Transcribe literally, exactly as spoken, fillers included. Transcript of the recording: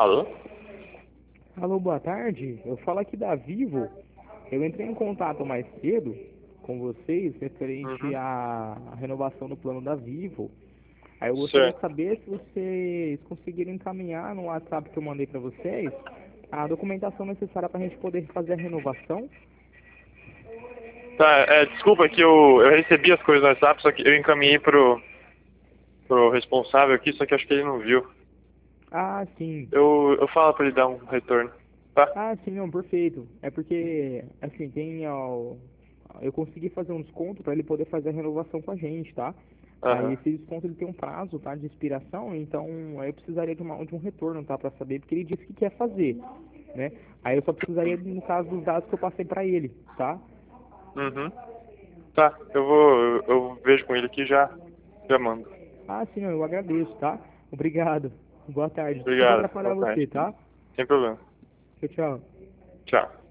Alô? Alô, boa tarde. Eu falo aqui da Vivo. Eu entrei em contato mais cedo com vocês referente Uhum. à renovação do plano da Vivo. Aí eu gostaria de Certo. saber se vocês conseguiram encaminhar no WhatsApp que eu mandei para vocês a documentação necessária para a gente poder fazer a renovação. Tá, é, desculpa que eu, eu recebi as coisas no WhatsApp, só que eu encaminhei pro, pro responsável aqui, só que acho que ele não viu. Ah, sim. Eu, eu falo pra ele dar um retorno, tá? Ah, sim, não, perfeito. É porque, assim, tem ó, eu consegui fazer um desconto para ele poder fazer a renovação com a gente, tá? Aí Aham. esse desconto ele tem um prazo, tá, de expiração, então aí eu precisaria de, uma, de um retorno, tá, para saber, porque ele disse que quer fazer, né? Aí eu só precisaria, no caso, dos dados que eu passei para ele, tá? Uhum. Tá, eu vou, eu, eu vejo com ele aqui e já, já mando. Ah, sim, eu agradeço, tá? Obrigado. Boa tarde. Desculpa Obrigado, atrapalhar boa tarde. você, tá? Sem problema. Tchau, tchau. Tchau.